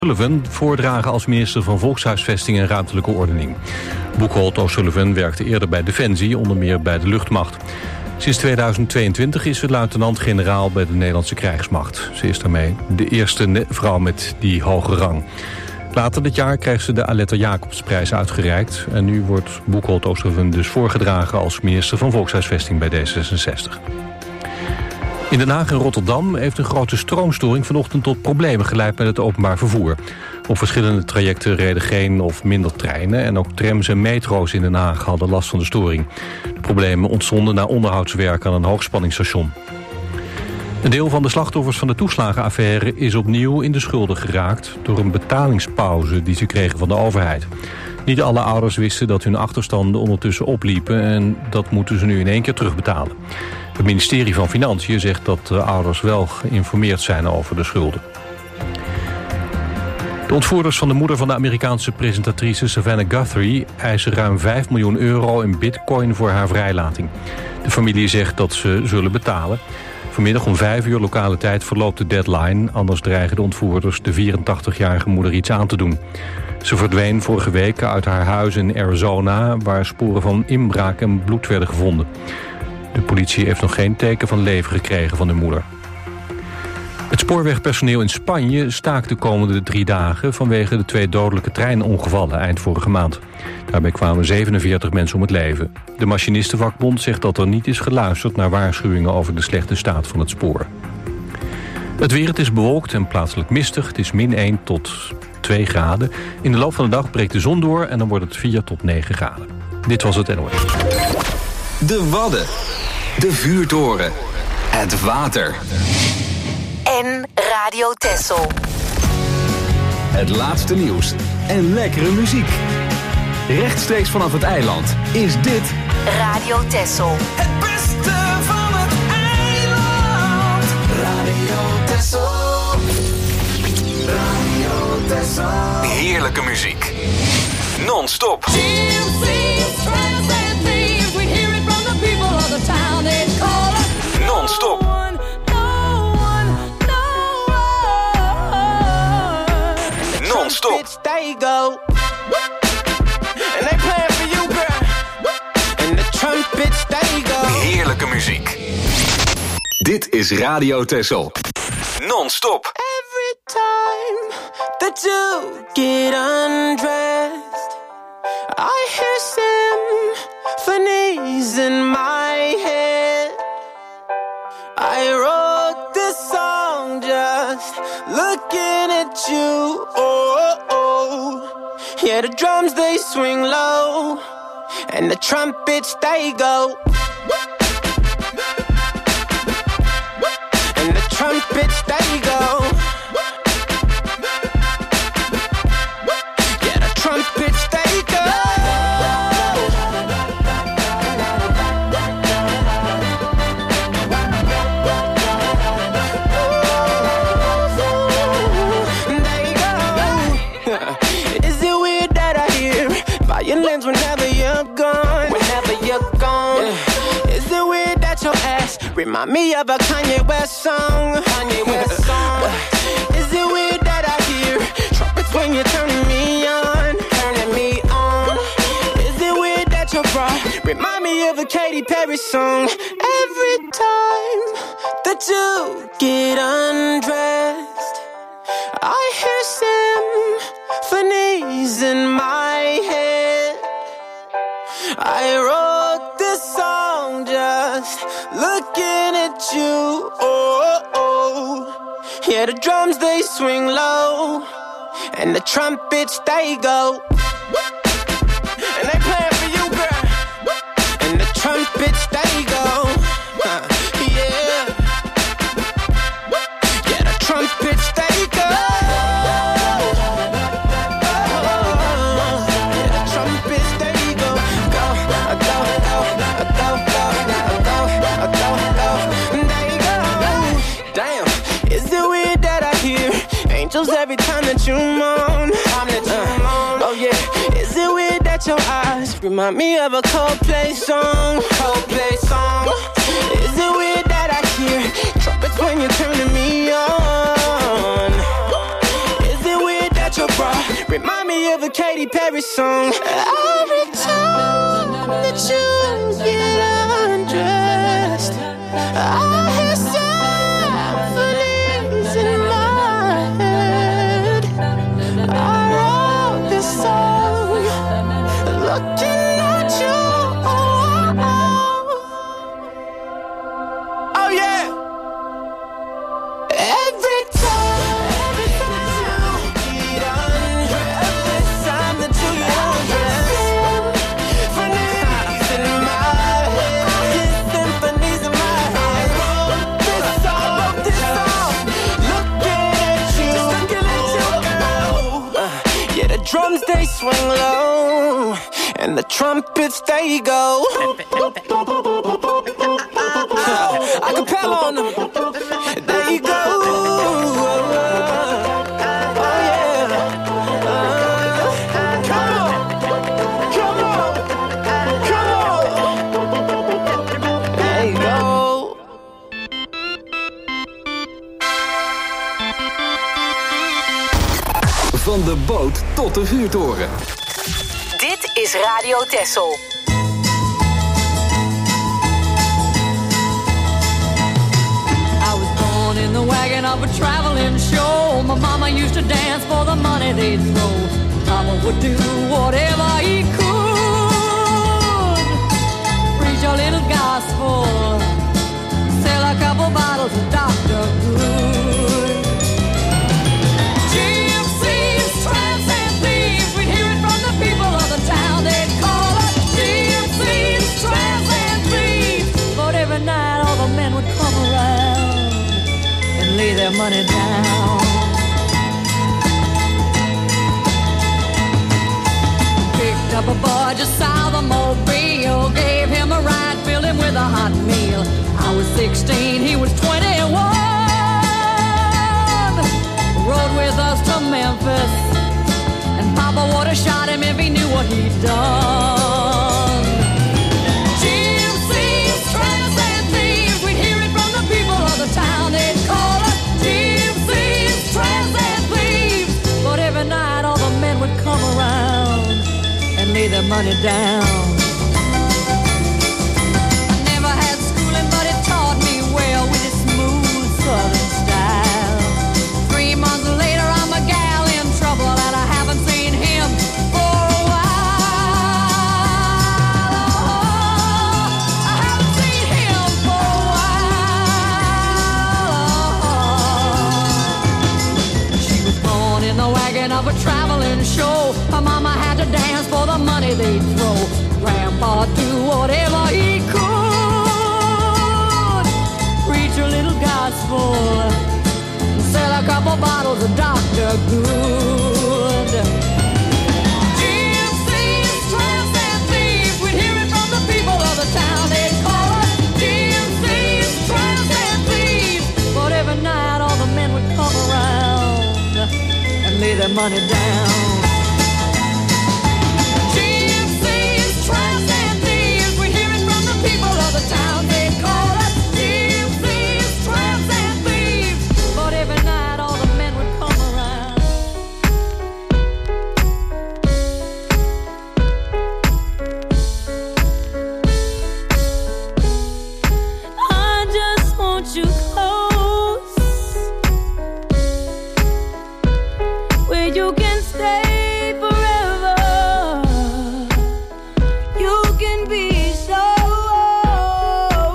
O'Sullivan voordragen als minister van Volkshuisvesting en Ruimtelijke Ordening. Buchholz O'Sullivan werkte eerder bij Defensie, onder meer bij de luchtmacht. Sinds 2022 is ze luitenant-generaal bij de Nederlandse krijgsmacht. Ze is daarmee de eerste vrouw met die hoge rang. Later dit jaar krijgt ze de Aletta Jacobsprijs uitgereikt. En nu wordt Buchholz O'Sullivan dus voorgedragen als minister van Volkshuisvesting bij D66. In Den Haag en Rotterdam heeft een grote stroomstoring vanochtend tot problemen geleid met het openbaar vervoer. Op verschillende trajecten reden geen of minder treinen en ook trams en metro's in Den Haag hadden last van de storing. De problemen ontstonden na onderhoudswerk aan een hoogspanningsstation. Een deel van de slachtoffers van de toeslagenaffaire is opnieuw in de schulden geraakt door een betalingspauze die ze kregen van de overheid. Niet alle ouders wisten dat hun achterstanden ondertussen opliepen en dat moeten ze nu in één keer terugbetalen. Het ministerie van Financiën zegt dat de ouders wel geïnformeerd zijn over de schulden. De ontvoerders van de moeder van de Amerikaanse presentatrice Savannah Guthrie eisen ruim €5 miljoen in bitcoin voor haar vrijlating. De familie zegt dat ze zullen betalen. Vanmiddag om 5 uur lokale tijd verloopt de deadline, anders dreigen de ontvoerders de 84-jarige moeder iets aan te doen. Ze verdween vorige week uit haar huis in Arizona, waar sporen van inbraak en bloed werden gevonden. De politie heeft nog geen teken van leven gekregen van de moeder. Het spoorwegpersoneel in Spanje staakt de komende 3 dagen vanwege de 2 dodelijke treinongevallen eind vorige maand. Daarbij kwamen 47 mensen om het leven. De machinistenvakbond zegt dat er niet is geluisterd naar waarschuwingen over de slechte staat van het spoor. Het weer, het is bewolkt en plaatselijk mistig. Het is -1 tot 2 graden. In de loop van de dag breekt de zon door en dan wordt het 4 tot 9 graden. Dit was het NOS. De Wadden. De vuurtoren. Het water. En Radio Texel. Het laatste nieuws en lekkere muziek. Rechtstreeks vanaf het eiland is dit Radio Texel. Het beste van het eiland. Radio Texel. Radio Texel. heerlijke muziek. Non-stop. Non-stop. Non-stop. Heerlijke muziek. Dit is Radio Texel. Non-stop. Every time that you get undressed, I hear symphonies in my head. I wrote this song just looking at you. Oh, oh. Yeah, the drums they swing low, and the trumpets they go. And the trumpets they go. Yeah, the trumpets they go. They go. Is it weird that I hear violins whenever you're gone? Whenever you're gone. Yeah. Is it weird that your ass remind me of a Kanye West song? Kanye West song. Is it weird that I hear trumpets when you're turning me on? Turning me on. Is it weird that your bra remind me of a Katy Perry song? Every time that you get undressed, I hear symphonies in my head. I wrote this song just looking at you. Oh, oh. Yeah, the drums they swing low, and the trumpets they go. And they play for you, girl. And the trumpets they go. Yeah. Yeah, the trumpets they go. Every time that you moan, oh yeah. Is it weird that your eyes remind me of a Coldplay song? Coldplay song. Is it weird that I hear trumpets when you're turning me on? Is it weird remind me of a Katy Perry song. Every time that you get undressed, I hear symphonies in my head. I wrote this song looking at you. Oh yeah. Every time you get undressed, every time that you get undressed, symphonies in my head, symphonies in my head. I wrote this song, looking at you, girl. Yeah, the drums they swing low, and the trumpets they go. Acapella on them. There you go. Oh yeah. Come on. Come on. Come on. There you go. Van de boot tot de vuurtoren. Dit is Radio Texel. In the wagon of a traveling show, my mama used to dance for the money they'd throw. Papa would do whatever he could, preach a little gospel, sell a couple bottles of Dr. Good. Gypsies, tramps, and thieves, we'd hear it from the people of the town. They'd call us gypsies, tramps, and thieves. But every night all the men would come around, lay their money down. Picked up a boy just south of Mobile, gave him a ride, filled him with a hot meal. I was 16, he was 21. Rode with us to Memphis, and Papa would have shot him if he knew what he'd done. Gypsies, tramps, and thieves, we'd hear it from the people of the town. They'd call us gypsies, tramps, and thieves. But every night all the men would come around and lay their money down. I never had schooling, but it taught me well with its smooth southern style. 3 months later I'm a gal in trouble, and I haven't seen him for a while. Oh, I haven't seen him for a while. She was born in the wagon of a traveling show. Her mama had to dance for the money they'd throw. Grandpa do whatever he could, preach a little gospel, sell a couple bottles of Dr. Good. Gypsies, tramps, and thieves, we'd hear it from the people of the town. They'd call us gypsies, tramps, and thieves. But every night all the men would come around and lay their money down. Gypsies, tramps, and thieves, we'd hear it from the people of the town. They'd call us gypsies, tramps, and thieves. But every night all the men would come around. I just want you close, where you can stay forever. You can be so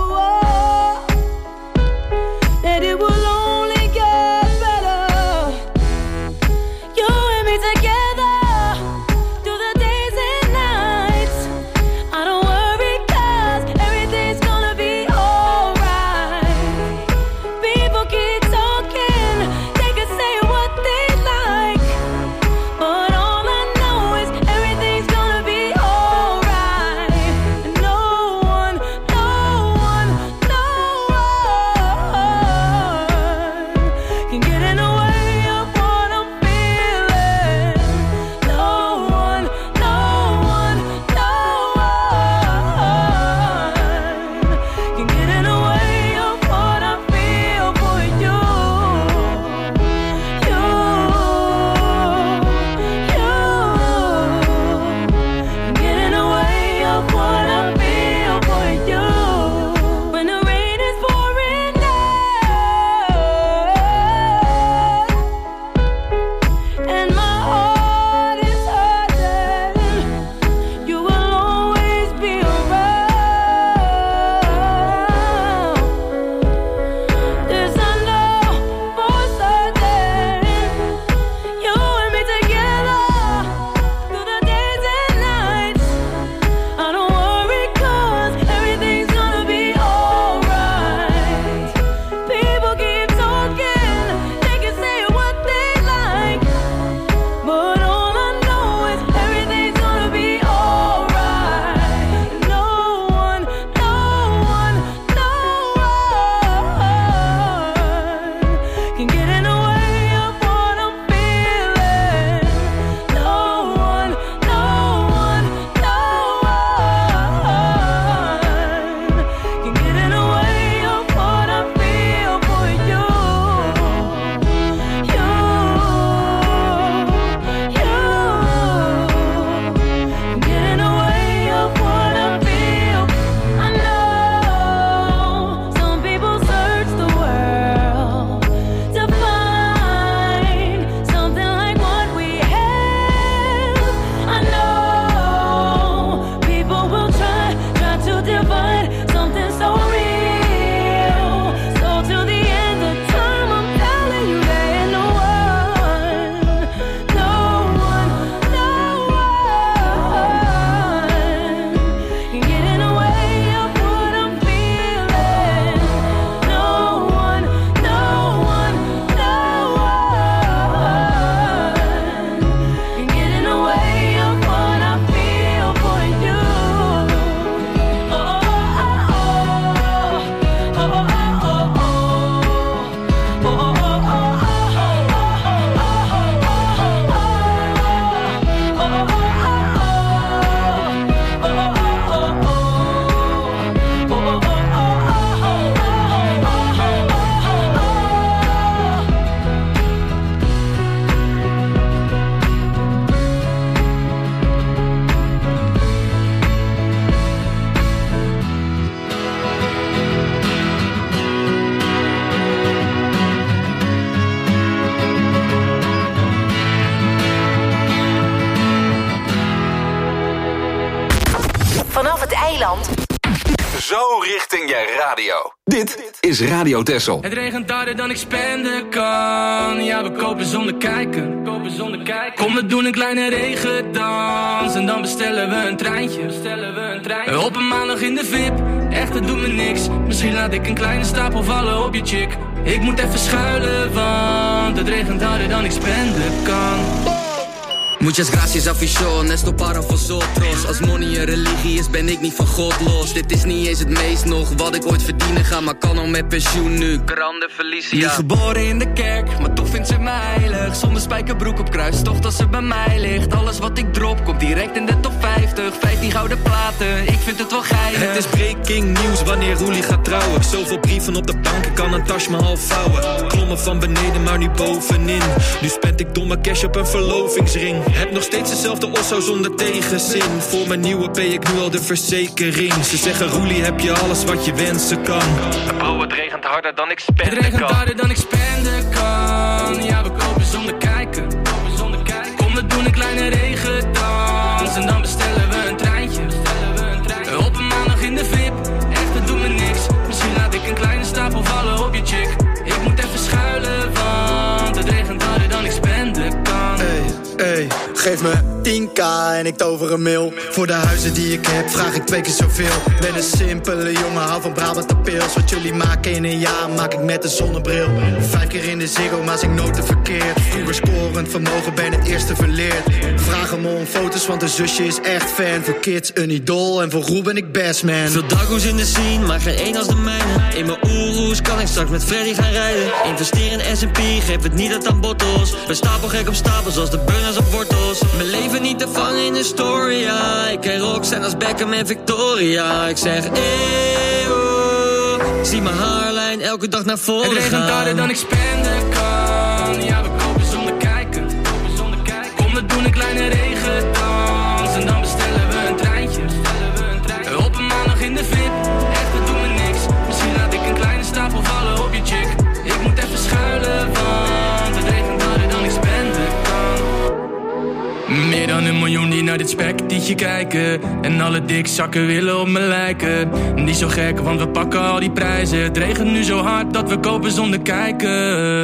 Zeeland. Zo richting je radio. Dit is Radio Texel. Het regent harder dan ik spenden kan. Ja, we kopen zonder kijken. Kom, we doen een kleine regendans. En dan bestellen we een treintje. Op een maandag in de VIP. Echt, het doet me niks. Misschien laat ik een kleine stapel vallen op je chick. Ik moet even schuilen, want het regent harder dan ik spenden kan. Muchas gracias afición, esto para vosotros. Als money een religie is, ben ik niet van God los. Dit is niet eens het meest nog wat ik ooit verdienen ga, maar kan al met pensioen nu. Grande Felicia. Niet geboren in de kerk, maar toch vindt ze mij heilig. Zonder spijkerbroek op kruis, toch dat ze bij mij ligt. Alles wat ik drop, komt direct in de top 50. 15 gouden platen, ik vind het wel geinig. Het is breaking news wanneer Roelie gaat trouwen. Zoveel brieven op de bank, ik kan een tas maar half vouwen. Klommen van beneden, maar nu bovenin. Nu spend ik domme cash op een verlovingsring. Heb nog steeds dezelfde osso zonder tegenzin. Voor mijn nieuwe P ik nu al de verzekering. Ze zeggen Roelie, heb je alles wat je wensen kan. Bro, het regent harder dan ik spenden kan. Het regent harder dan ik spenden kan. Ja, we kopen zonder kijken. Kom, we doen een kleine regendans. En dan bestellen we een treintje. Op een maandag in de VIP. Echt, het doet me niks. Misschien laat ik een kleine stapel vallen op je chick. Ik moet even schuilen, want het regent harder dan ik spenden kan. Hey, geef me 10k en ik tover een mil. Voor de huizen die ik heb vraag ik 2 keer zoveel. Ben een simpele jongen, hou van Brabant pils. Wat jullie maken in een jaar maak ik met een zonnebril. 5 keer in de Ziggo, maar zing nooit te verkeerd. Vroeger scorend vermogen, ben het eerste verleerd. Vraag hem om foto's, want de zusje is echt fan. Voor kids een idool en voor Roel ben ik best man. Veel dagoes in de scene, maar geen één als de mijne. In mijn oeroes kan ik straks met Freddy gaan rijden. Investeer in S&P, geef het niet uit aan bottles. Ben stapelgek op stapels als de burners op wortels. Mijn leven niet te vangen in de story, ja. Ik ken Roxanne als Beckham en Victoria. Ik zeg eeuw, zie mijn haarlijn elke dag naar voren gaan. Het regent harder dan ik spenden kan. Ja, we kopen zonder kijken. Kom, we doen een kleine regendans. En dan bestellen we een treintje. Op een maandag in de VIP. Echt, het doet me niks. Misschien laat ik een kleine stapel vallen op je chick. Ik moet even schuilen, want het regent harder dan ik spenden kan. Meer dan 1 miljoen die naar dit spektietje kijken. En alle dikzakken willen op me lijken. Niet zo gek, want we pakken al die prijzen. Het regent nu zo hard dat we kopen zonder kijken.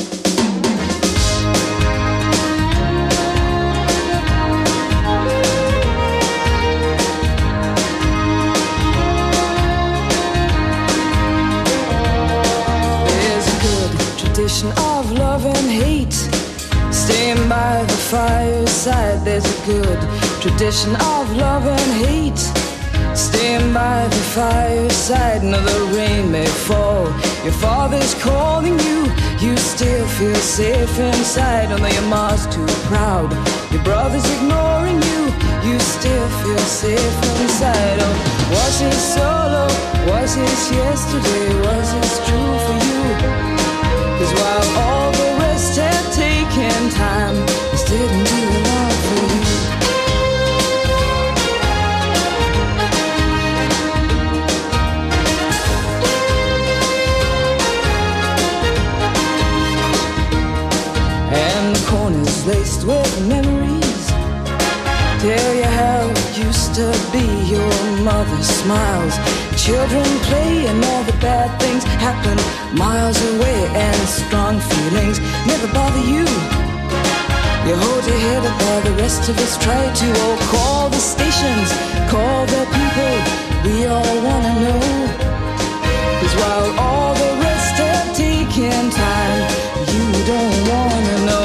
Of love and hate, staying by the fireside. There's a good tradition of love and hate, staying by the fireside. Now the rain may fall, your father's calling you, you still feel safe inside. Although your mom's too proud, your brother's ignoring you, you still feel safe inside. Oh, was it solo? Was it yesterday? Was it true for you? 'Cause while all the rest had taken time, this didn't do enough for you. And the corners laced with memories tell you how it used to be. Your mother smiles, children play, and all the bad things happen miles away. And strong feelings never bother you. You hold your head up while the rest of us try to. Oh, call the stations, call the people, we all wanna know. 'Cause while all the rest have taken time, you don't wanna know.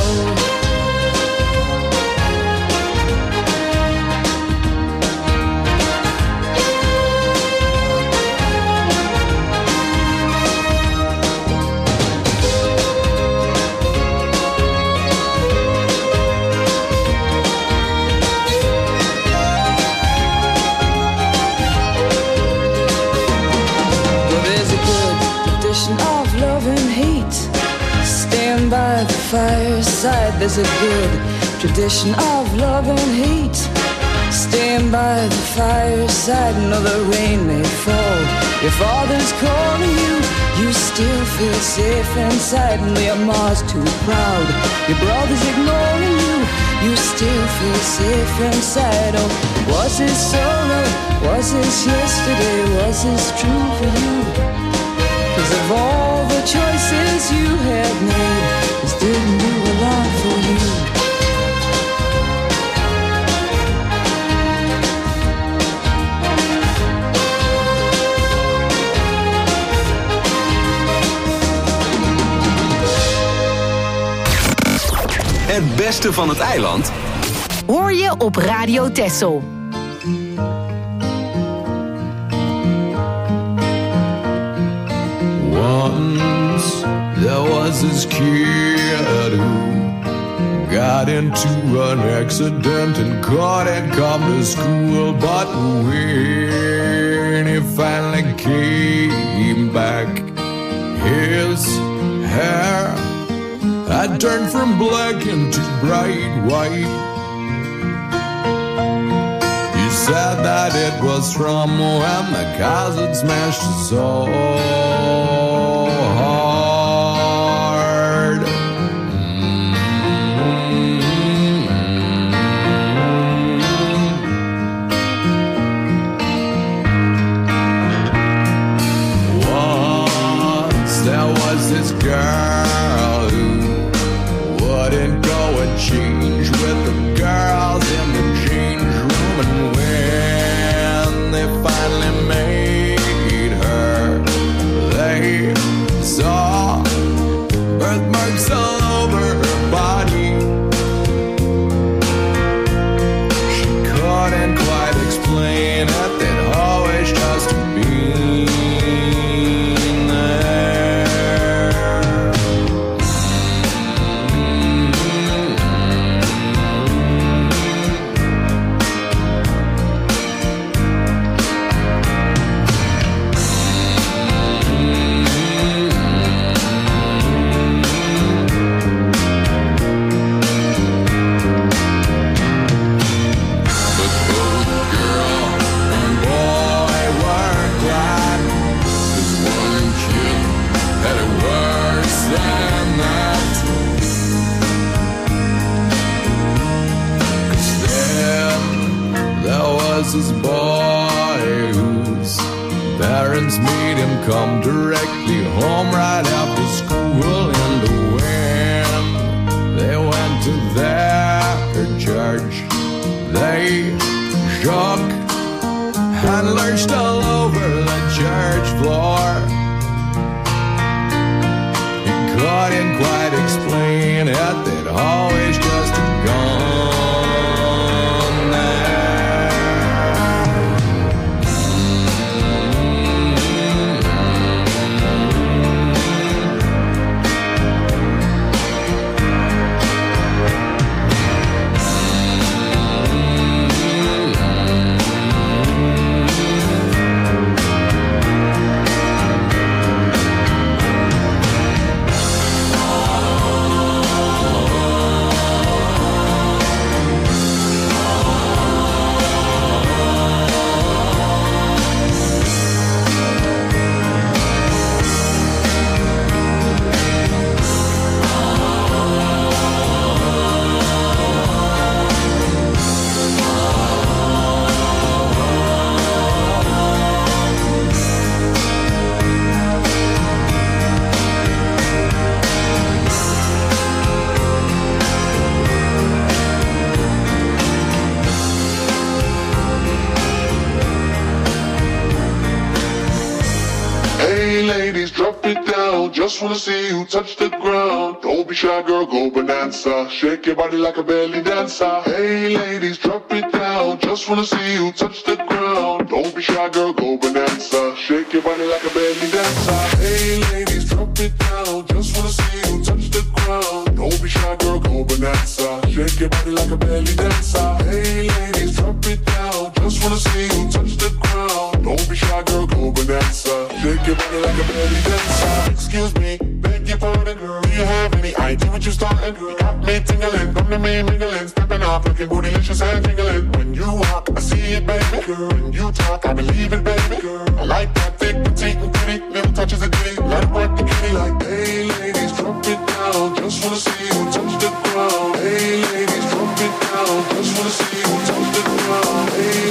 By the fireside, there's a good tradition of love and hate. Staying by the fireside, no, the rain may fall, your father's calling you, you still feel safe inside. And your mom's too proud, your brother's ignoring you, you still feel safe inside. Oh, Was this solo? Was this yesterday? Was this true for you? 'Cause of all the choices you have made, this didn't do a lot for you. Het beste van het eiland hoor je op Radio Texel. Once there was this kid who got into an accident and couldn't come to school. But when he finally came back, his hair had turned from black into bright white. He said that it was from when the cars had smashed his soul hard. Once there was this girl who wouldn't go and change with the girls in the change room, and when they finally made her, they saw birthmarks all over her body. She couldn't quite explain it, they'd always just been this boy whose parents made him come directly home right after school. And when they went to their church, they shook and lurched all over the church floor. He couldn't quite explain it, they'd always just gone. Just wanna see you touch the ground. Don't be shy, girl, go bonanza. Shake your body like a belly dancer. Hey, ladies, drop it down. Just wanna see you touch the ground. Don't be shy, girl, go bonanza. Shake your body like a belly dancer. Hey, ladies, drop it down. Just wanna see you touch the ground. Don't be shy, girl, go bonanza. Shake your body like a belly dancer. Hey, ladies, drop it down. Just wanna see you touch the ground. Don't be shy, girl, go bonanza. Shake your body like a belly dancer. Excuse me, beg your pardon, girl. Do you have any idea what you starting, girl? You got me tingling, come to me mingling, stepping off, looking bootylicious and tingling. When you walk, I see it, baby, girl. When you talk, I believe it, baby, girl. I like that thick, petite, and pretty, little touches of ditty. Let it work the kitty like, hey, ladies, drop it down. Just wanna see you touch the ground. Hey, ladies, drop it down. Just wanna see you touch the ground. Hey,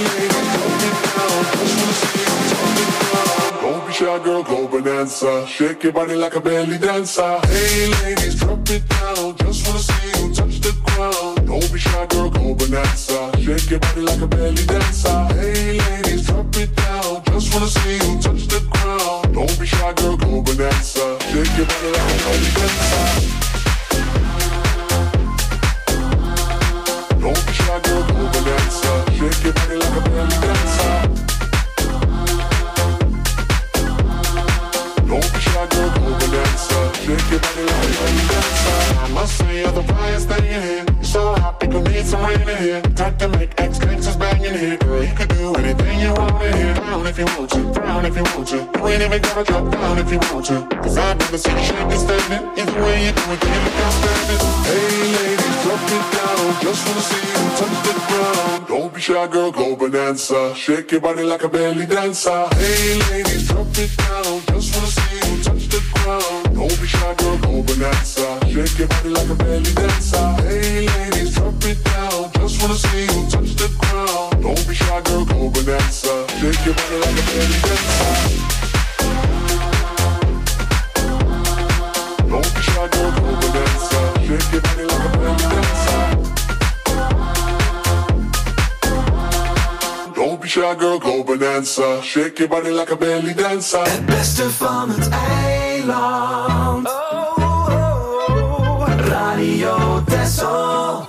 shy girl, go bonanza. Shake your body like a belly dancer. Hey ladies, drop it down. Just wanna see you touch the ground. Don't be shy girl, go bonanza. Shake your body like a belly dancer. Hey ladies, drop it down. Just wanna see you touch the ground. Don't be shy girl, go bonanza. Shake your body like a belly dancer. Don't be shy girl, go bonanza. Shake your body like a belly dancer. Don't be shy girl, go bonanza. Shake your body like a belly dancer. I must say you're the brightest thing in here. You're so hot, people need some rain in here. Time to make ex-gangsters bang in here. Girl, you can do anything you want in here. Down if you want to, down if you want to. You ain't even gotta drop down if you want to. Cause I've never seen you shaking standing. Either way you do it, you look outstanding. Hey ladies, drop it down. Just wanna see you touch the ground. Don't be shy girl, go bonanza. Shake your body like a belly dancer. Hey ladies, drop it down. Just wanna see you touch the ground. Don't be shy girl, go bonanza. Shake your body like a belly dancer. Hey ladies, drop it down. Just wanna see you touch the ground. Don't be shy girl, go bonanza. Shake your body like a belly dancer. Don't be shy girl, go bonanza. Shake your body like a belly dancer. Don't be shy girl, go bonanza. Shake your body like a belly dancer. Het beste van het eiland. Radio Texel.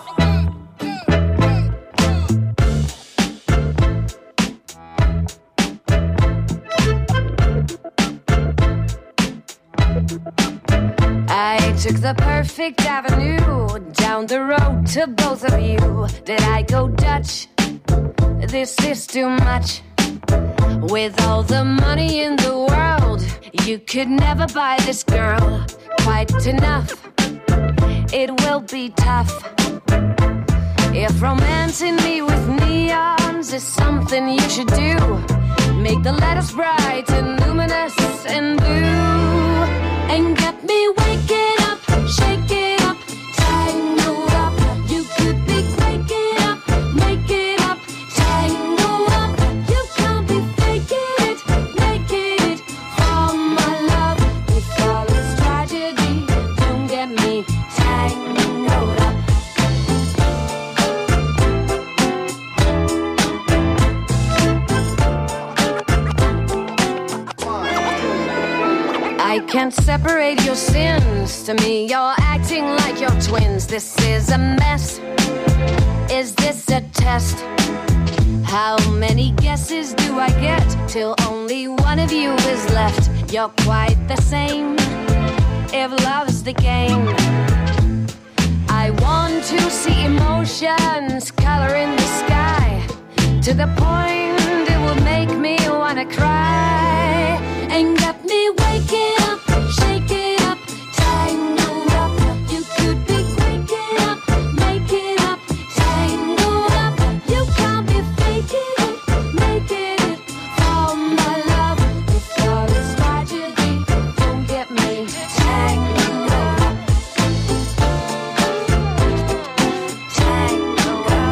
I took the perfect avenue down the road to both of you. Did I go Dutch? This is too much. With all the money in the world, you could never buy this girl quite enough. It will be tough. If romancing me with neons is something you should do, make the letters bright and luminous and blue, and get me waking up, shaking up, tangled up. You could be waking up, making up, tangled up. You can't be faking it, making it for my love. With all its tragedy, don't get me tangled up. I can't separate your sins. To me, you're acting like you're twins. This is a mess. Is this a test? How many guesses do I get till only one of you is left? You're quite the same, if love's the game. I want to see emotions color in the sky, to the point it will make me wanna cry, and get me waking up, shaking up, tangled up. You could be waking up, making up, tangled up. You can't be faking it, making it for my love. With all this tragedy, don't get me tangled up, tangled up.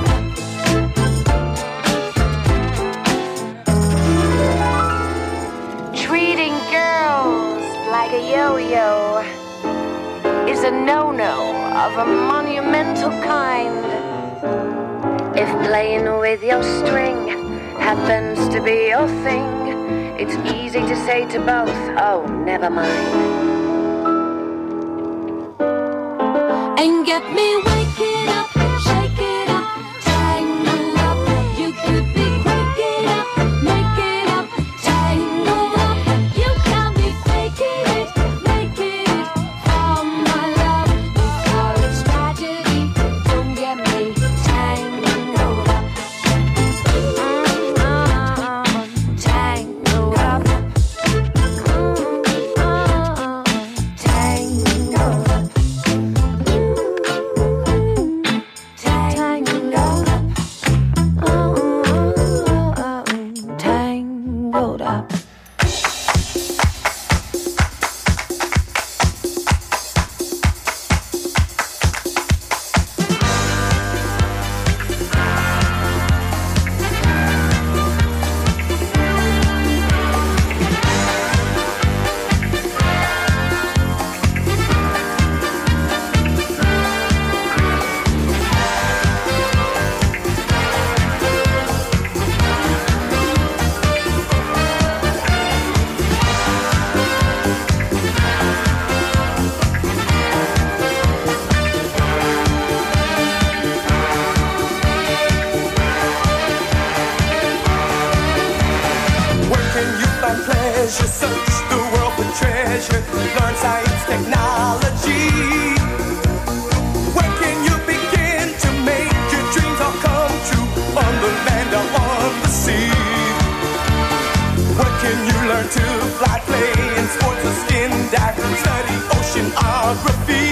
Treating girls like a yo-yo is a no-no of a monumental kind. If playing with your string happens to be your thing, it's easy to say to both, oh, never mind. And get me waking up, shaking up, tangled up. You could be waking up, making up, tangled up. You can't be faking it, making it for my love. With all its tragedy, don't get me tangled up, tangled up, tangled up. learn to fly, play in sports or skin dive, study oceanography.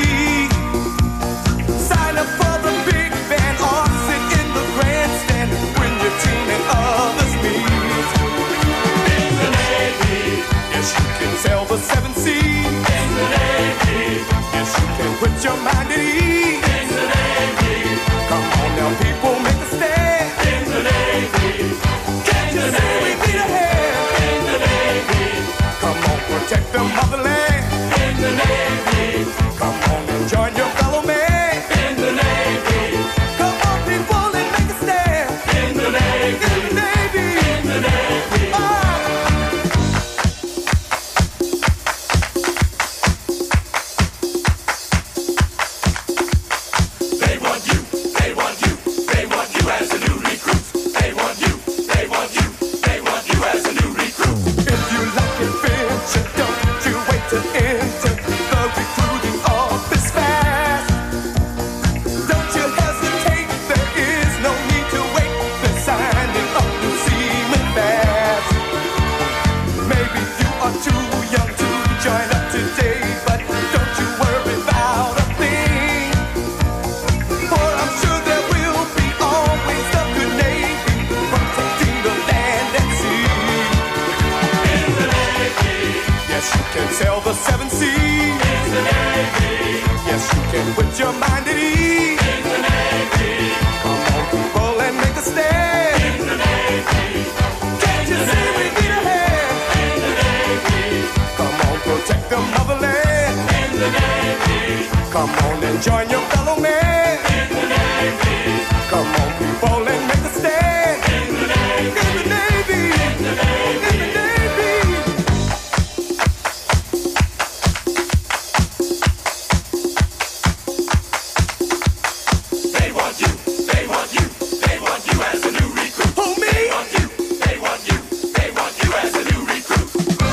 Sign up for the big band or sit in the grandstand when your team and others meet. In the Navy, yes you can sail the seven seas. In the Navy, yes you can put your mind at ease. In the Navy, come on now people, make a stand. In the Navy, can't you see we need a hand? In the Navy, come on protect the motherland. In the Navy, come on and join your fellow man. In the Navy, come on people and make a stand. In the Navy, in the Navy, in the Navy. They want you, they want you, they want you as a new recruit. They want you, they want you, they want you as a new recruit. If you like adventure, don't you wait to enter the recruiting office fast. Don't you hesitate, there is no need to wait. They're signing up new seamen fast. Maybe you are too young to join up today, but don't you worry about a thing. For I'm sure there will be always a good Navy protecting the land and sea. In the Navy, yes you can sail the seven seas. In the Navy, yes you can put your mind at ease. In the Navy, come on people and make a stand. In the Navy, can't you see we need a hand? In the Navy, come on protect the motherland. In the Navy, come on and join your fellow man. In the Navy, come on people and make a stand. In the Navy, in the Navy, in the Navy, in the Navy. They want you, they want you, they want you as a new recruit. Who, me? They want you, they want you, they want you as a new recruit.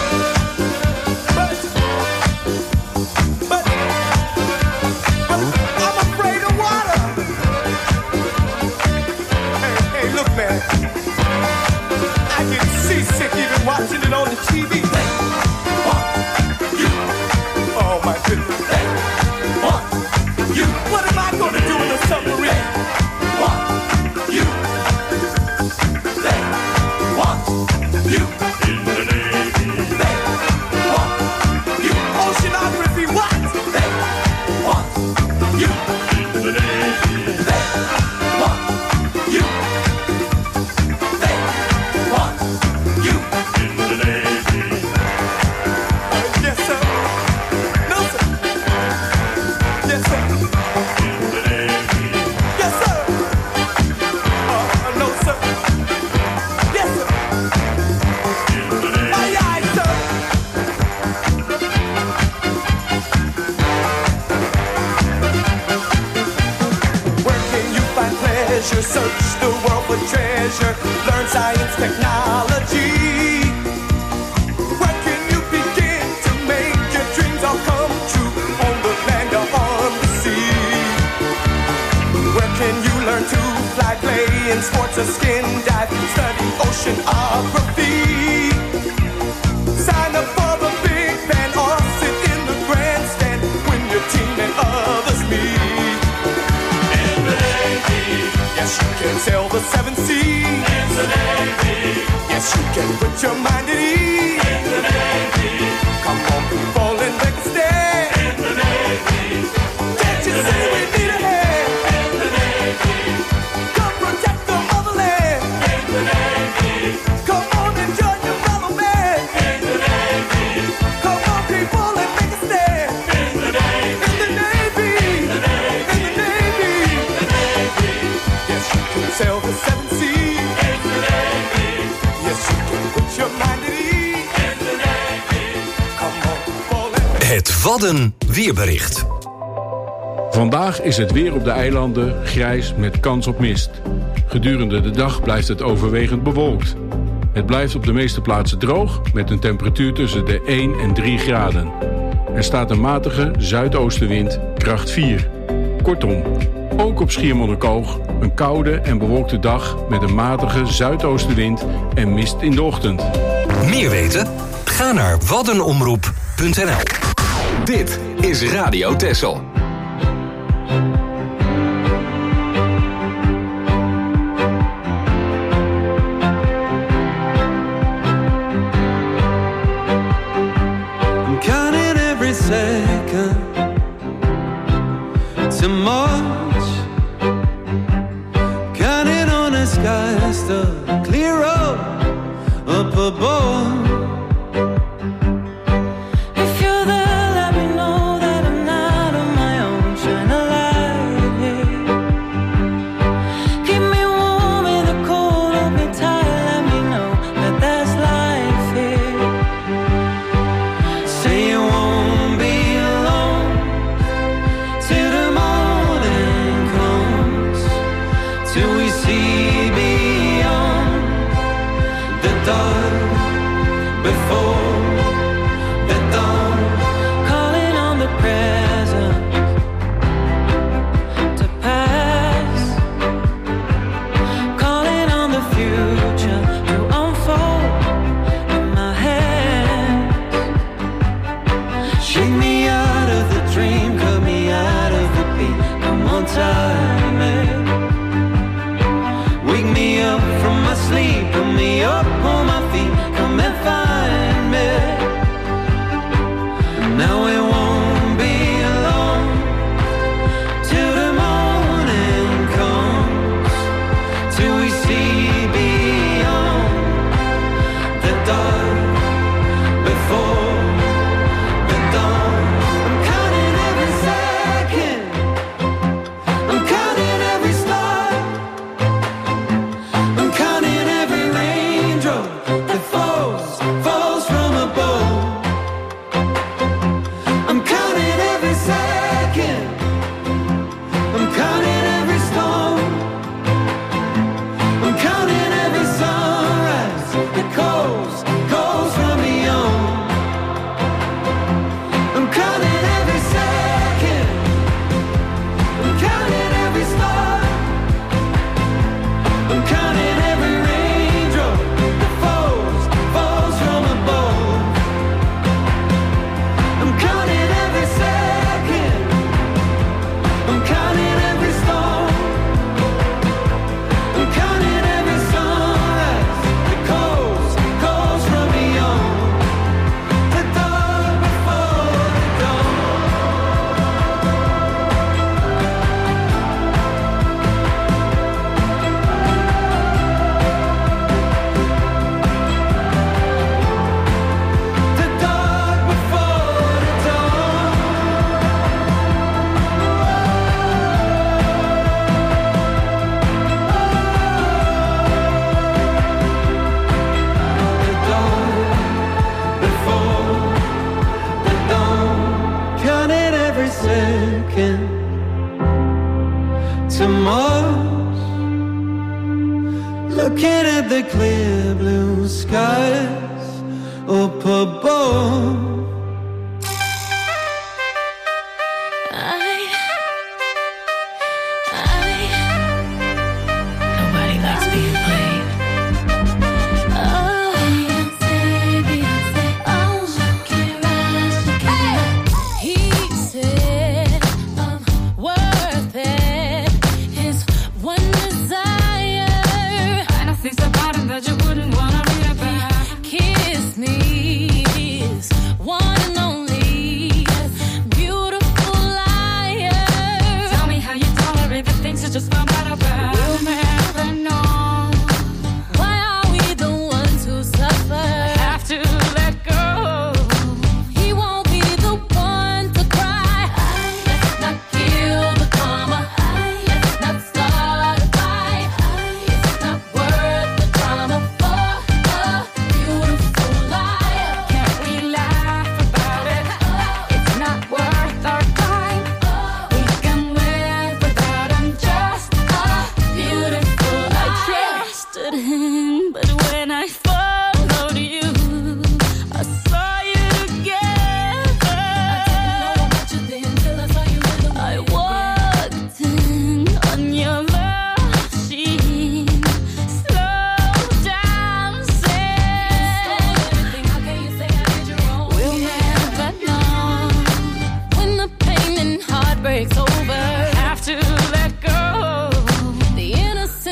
But I'm afraid of water. Hey, look, man. I get seasick even watching it on the TV. They want you. Oh, my goodness. They want you. What am I going to do in a submarine? They want you. They want you. In the Navy. They want you. Oceanography, what? They want you. In the Navy. They want you. They want you. In the Navy. Yes, sir. No, sir. Yes, sir. In the Navy. Yes, sir. No, sir. Yes, sir. In the Navy. Aye, aye, sir. Where can you find pleasure? Search the world for treasure. Learn science, technology. Where can you begin to make your dreams all come true? On the land or on the sea. Where can you learn to fly, play in sports or skin dive, study oceanography? Sign up for the big band or sit in the grandstand when your team and others meet. In the Navy, yes you can sail the seven seas. In the Navy, yes you can put your mind at ease. In the Navy, come on people and make a stand. In the Navy, can't you see we need a hand? In the Navy, come protect the motherland. In the Navy, come on and join your fellow man. In the Navy, come on people and make a stand. In the Navy, in the Navy, in the Navy, in the Navy, in the Navy, yes you can sail the seven seas. In the Navy, yes you can put your mind at ease. In the Navy, come on people and Het Wadden weerbericht. Vandaag is het weer op de eilanden grijs met kans op mist. Gedurende de dag blijft het overwegend bewolkt. Het blijft op de meeste plaatsen droog met een temperatuur tussen de 1 en 3 graden. Er staat een matige zuidoostenwind, kracht 4. Kortom, ook op Schiermonnikoog een koude en bewolkte dag met een matige zuidoostenwind en mist in de ochtend. Meer weten? Ga naar waddenomroep.nl. Dit is Radio Texel. Second to March, counting on the skies to clear up above. If you're there, let me know that I'm not on my own. Shine a light here. Keep me warm in the cold, hold me tight. Let me know that there's life here. Say you won't. Till we see beyond the dark before the dawn, calling on the present to pass, calling on the future to unfold in my hands. Shake me out of the dream, cut me out of the beat. Come on, time, man. Wake me up from my sleep, put me up on my feet, come and find me. Now it won't be long till the morning comes, till we see beyond the dark before the dawn. I'm counting every second, I'm counting every star. I'm counting every raindrop that falls from above. I'm counting every second, I'm counting every storm. I'm counting every sunrise that goes from beyond. I'm counting every second, I'm counting every star. I'm counting every raindrop that falls from above. I'm counting every second, I'm counting every storm. I'm counting every sunrise that goes from beyond the dark before the dawn. The dark before the dawn. The dark before the dawn. Counting every second to Mars. Looking at the clear blue skies up above. Nobody likes being played. Oh, Beyonce, oh, Shakira, Shakira. He said I'm worth it. His one desire. And I think about him that you wouldn't wanna read about. Kiss me, his one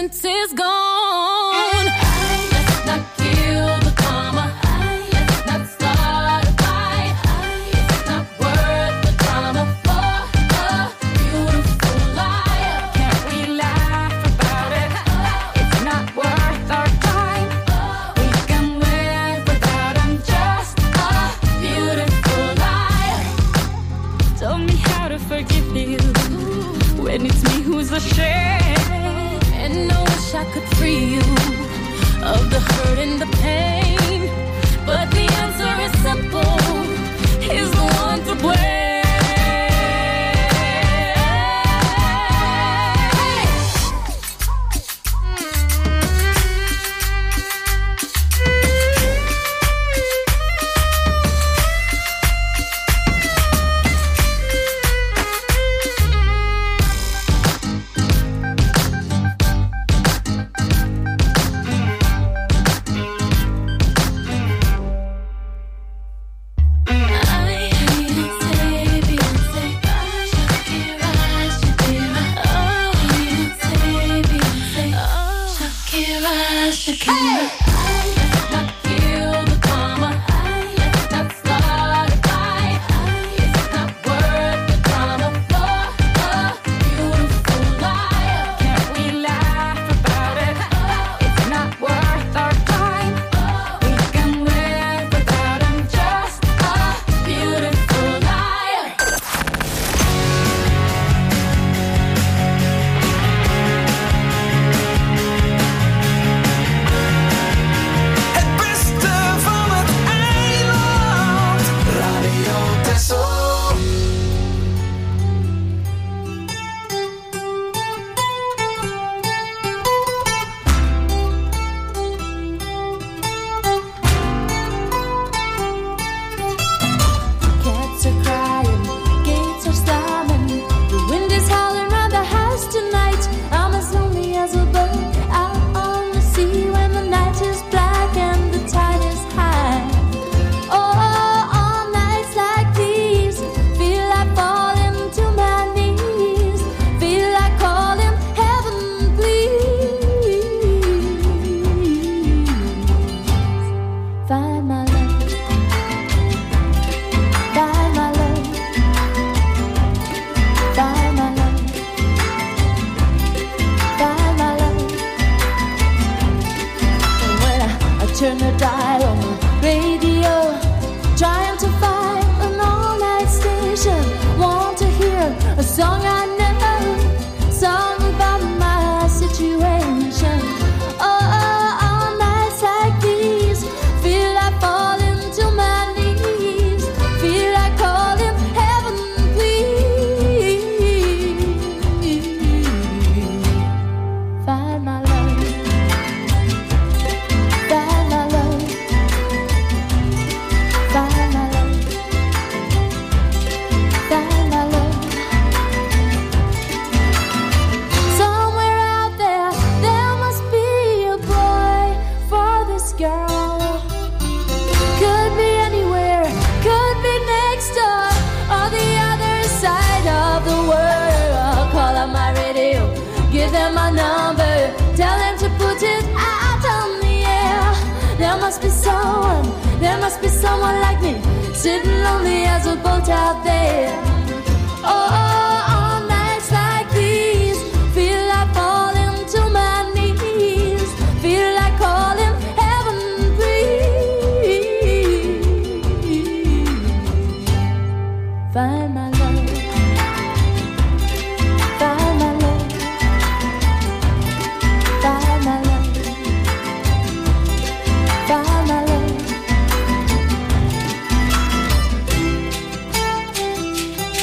innocence is gone. Let's not kill the karma. Let's not start a fight. It's not worth the drama for a beautiful life. Can't we laugh about it? It's not worth our time. We can live without him. Just a beautiful life. Tell me how to forgive you when it's me who's ashamed. And I wish I could free you of the hurt and the pain. But the answer is simple. He's the one to blame. Someone like me, sitting lonely as a boat out there. On nights like these, feel like falling to my knees. Feel like calling heaven, please. Find my love. Find my love. Find my love. Find my love.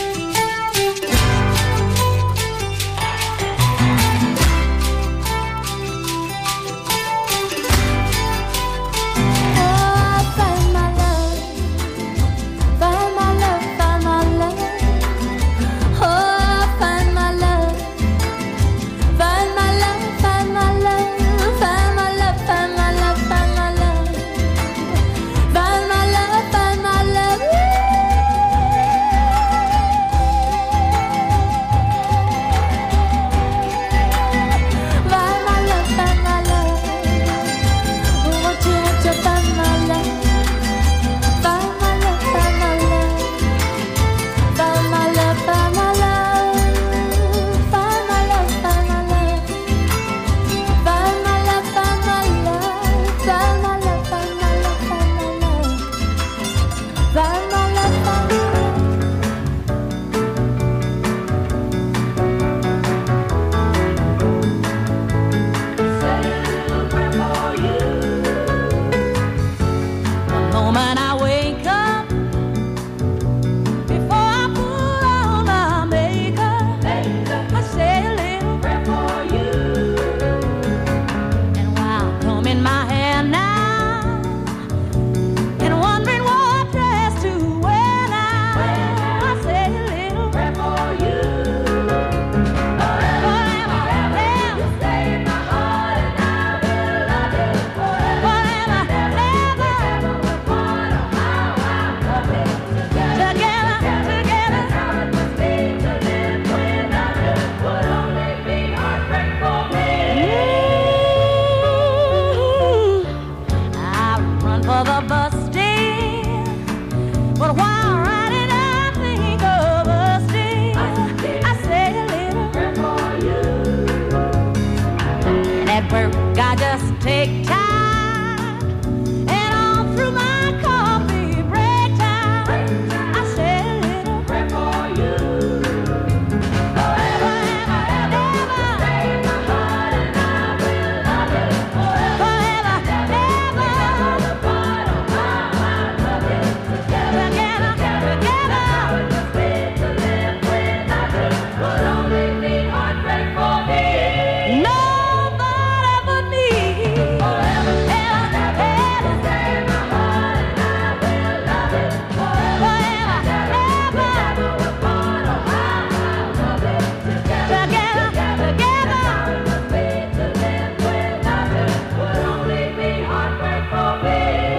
just take time. And all through my coffee break time, I say a little prayer for you. Forever and ever, stay in my heart and I will love you forever. Forever and ever, the part of my heart, love you together, together. To live without you would only be heartbreak for me. Nobody but me. Forever and ever, stay in my heart and I will love you forever and ever. The part of my heart, love you together, together. To live without you would only be heartbreak for me.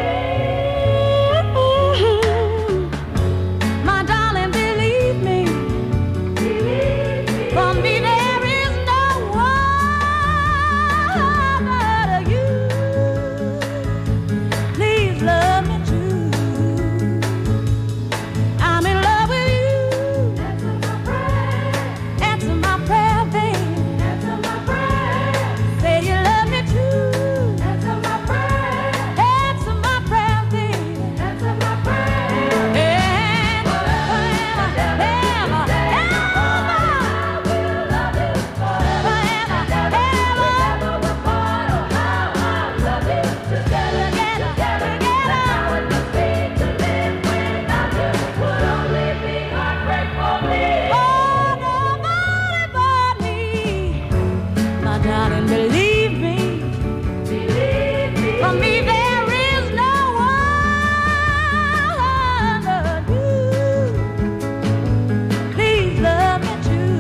My darling, believe me. For me there is no one but you. Please love me too. I'm in love with you. Answer my prayer, baby. Answer my prayer. Say you love me too. Answer my prayer. Answer my prayer, baby. Answer my prayer. And forever, ever, will love you forever and ever. The part of my heart, love you together, together. Would this be to live without you? Would only be heartbreak for me. Oh, nobody but me. My darling, believe me. For me there is no one but you. Please love me too.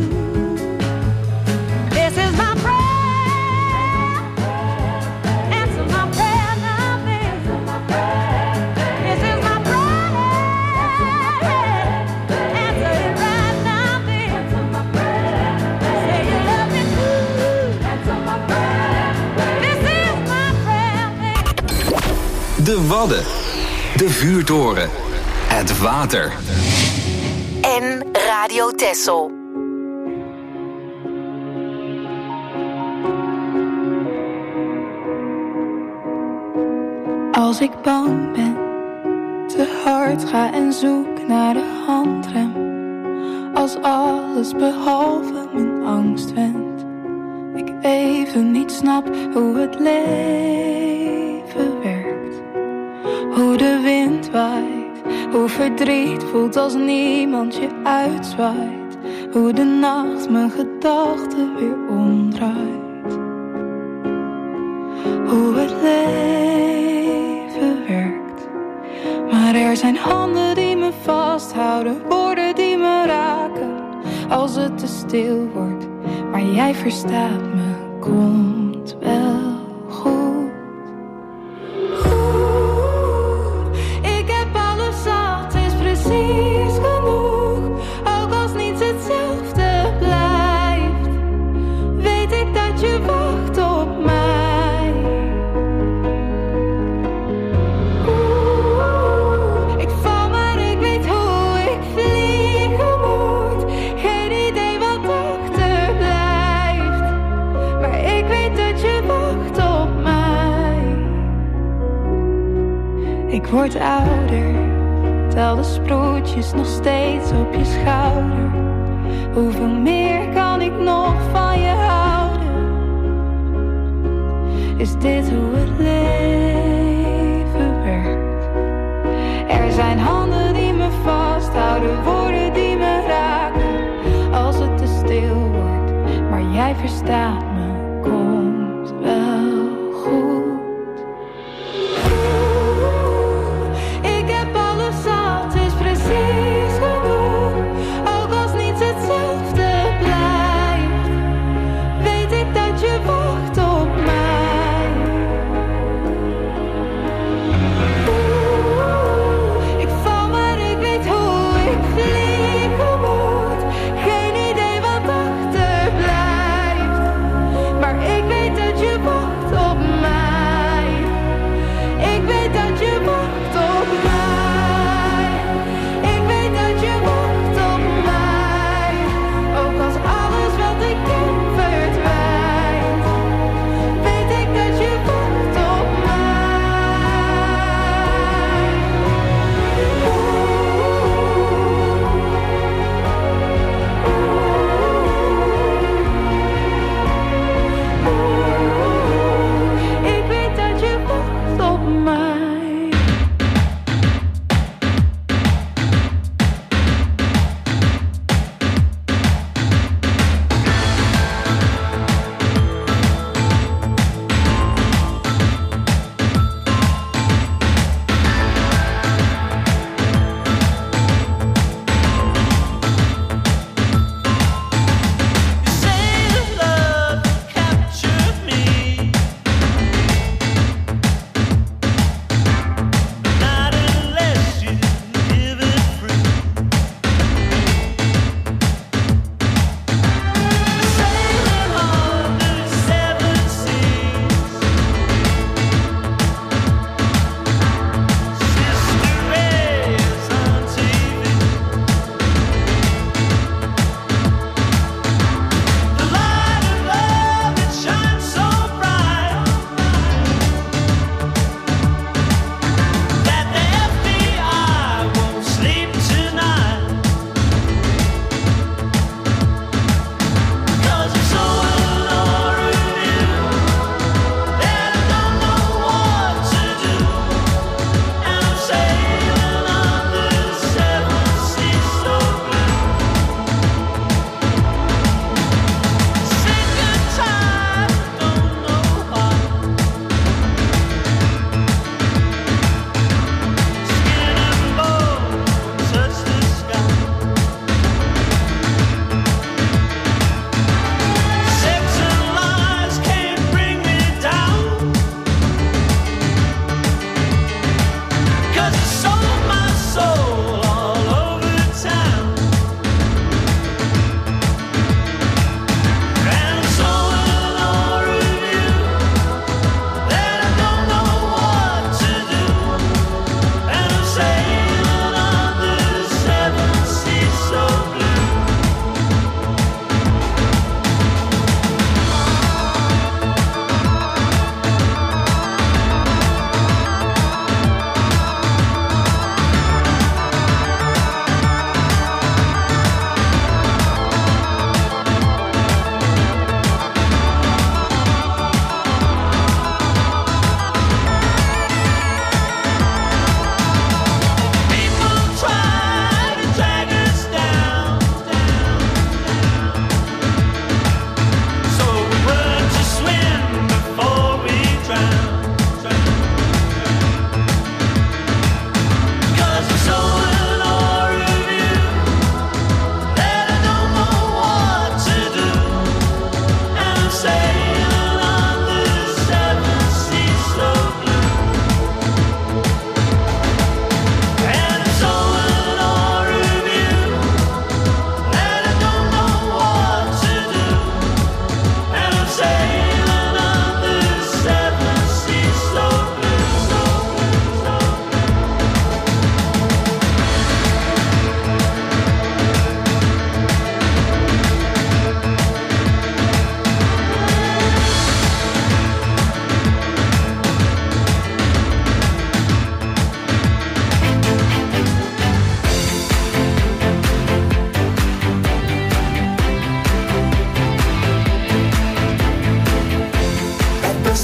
This is my prayer. Answer my prayer now, baby. This is my prayer. Answer it right now, baby. Say you love me too. Answer my prayer. This is my prayer, baby. De Wadden. De vuurtoren. Het water. En Radio Texel. Als ik bang ben, te hard ga en zoek naar de handrem. Als alles behalve mijn angst wendt. Ik even niet snap hoe het leven werkt. Hoe de wind waait, hoe verdriet voelt als niemand je uitzwaait. Hoe de nacht mijn gedachten weer omdraait. Hoe het leven werkt. Maar er zijn handen die me vasthouden, woorden die me raken. Als het te stil wordt, maar jij verstaat me, komt wel goed. Ik heb alles zat, het is precies genoeg. Ook als niets hetzelfde blijft, weet ik dat je wacht op mij. Ik val maar ik weet hoe ik vliegen moet. Geen idee wat achterblijft, maar ik weet dat je wacht op mij. Ik word ouder, tel de sproetjes nog steeds op je schouder. Hoeveel meer kan ik nog van je houden? Is dit hoe het leven werkt? Er zijn handen die me vasthouden, woorden die me raken. Als het te stil wordt, maar jij verstaat me, komt wel goed. Ik heb alles zat, het is precies genoeg. Ook als niets hetzelfde blijft, weet ik dat je wacht op mij. Ik val maar ik weet hoe ik vliegen moet. Geen idee wat achterblijft,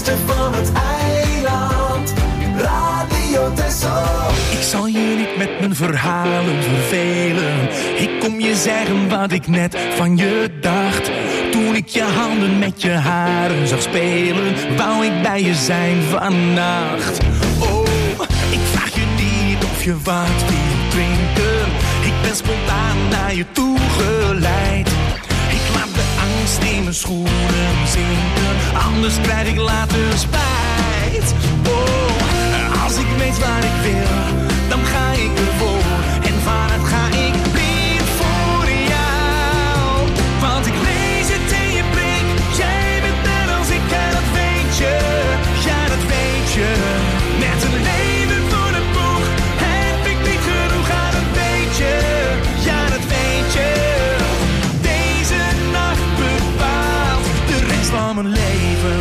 liefde van het eiland. Radio Texel. Ik zal je niet met mijn verhalen vervelen. Ik kom je zeggen wat ik net van je dacht. Toen ik je handen met je haren zag spelen, wou ik bij je zijn vannacht. Oh, ik vraag je niet of je wat wil drinken. Ik ben spontaan naar je toe geleid. Ik laat de angst in mijn schoenen zinken, anders krijg ik later spijt. Oh, als ik weet waar ik wil, dan ga ik ervoor. En vanuit ga ik blind voor jou. Want ik lees het in je blik. Jij bent net als ik en dat weet je. Ja, dat weet je. Met een leven voor de boeg heb ik niet genoeg aan een beetje. Ja, dat weet je. Deze nacht bepaalt de rest van mijn leven.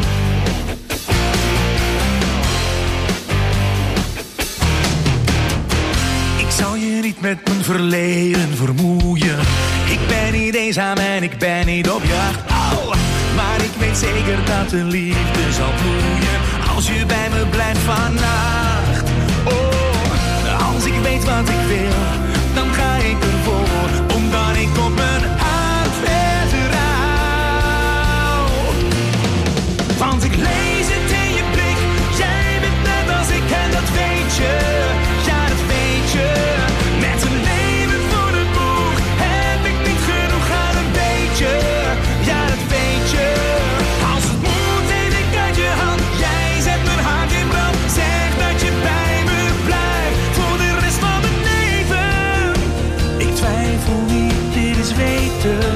Ik zal je niet met mijn verleden vermoeien. Ik ben niet eenzaam en ik ben niet op jacht. Oh, maar ik weet zeker dat de liefde zal bloeien als je bij me blijft vannacht. Oh, als ik weet wat ik wil, dan ga ik ervoor, omdat ik op mijn hart vertrouw. Want ik lees het in je blik. Jij bent net als ik en dat weet je. Ja, dat weet je. Met een leven voor de boeg heb ik niet genoeg aan een beetje. Ja, dat weet je. Als het moet, neem ik uit je hand. Jij zet mijn hart in brand. Zeg dat je bij me blijft voor de rest van mijn leven. Ik twijfel niet, dit is weten.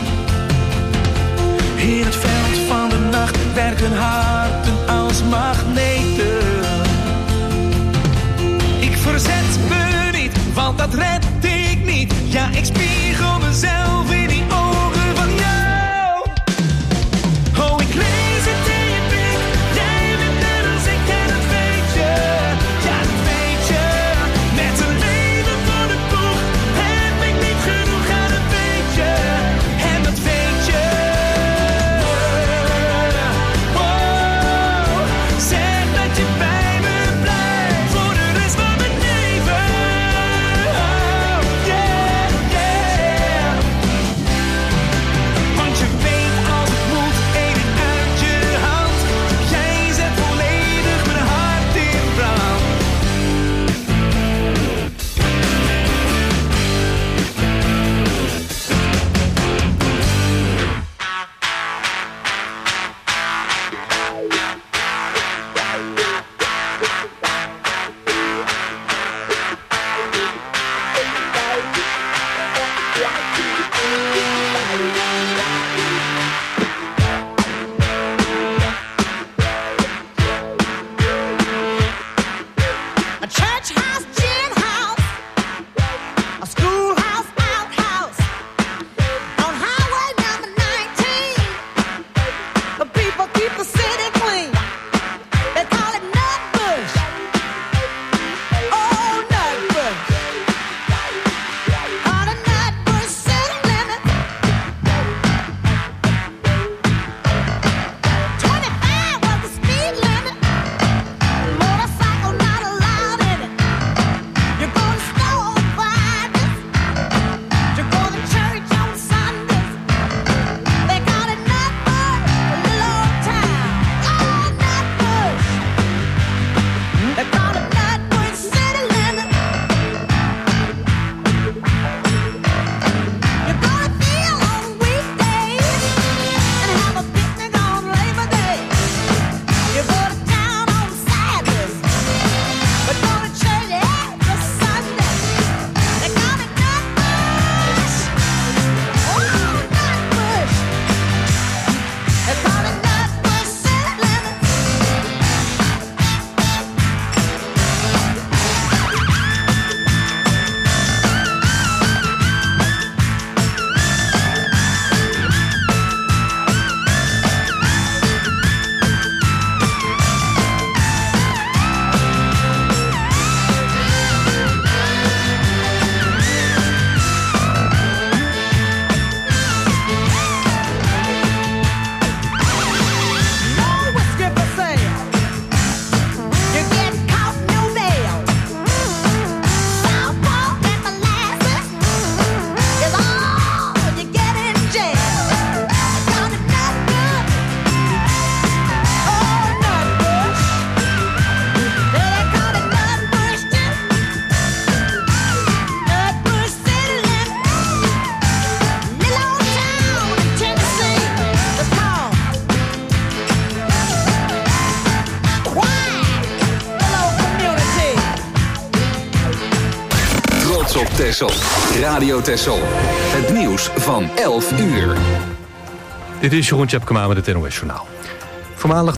In het veld van de nacht werken harten als magneten. Ik verzet me niet, want dat red ik niet. Ja, ik spiegel mezelf in die ogen van jou. Oh, ik lees het in je blik. Jij bent net als ik en dat weet je. Ja, dat weet je. Met een leven voor de boeg heb ik niet genoeg aan een beetje. En dat weet je. Oh, zeg dat je bij me blijft voor de rest van mijn leven. Oh, yeah, yeah. Texel. Radio Texel. Het nieuws van 11 uur. Dit is Jeroen Tjepkema met het NOS Journaal. Voormalig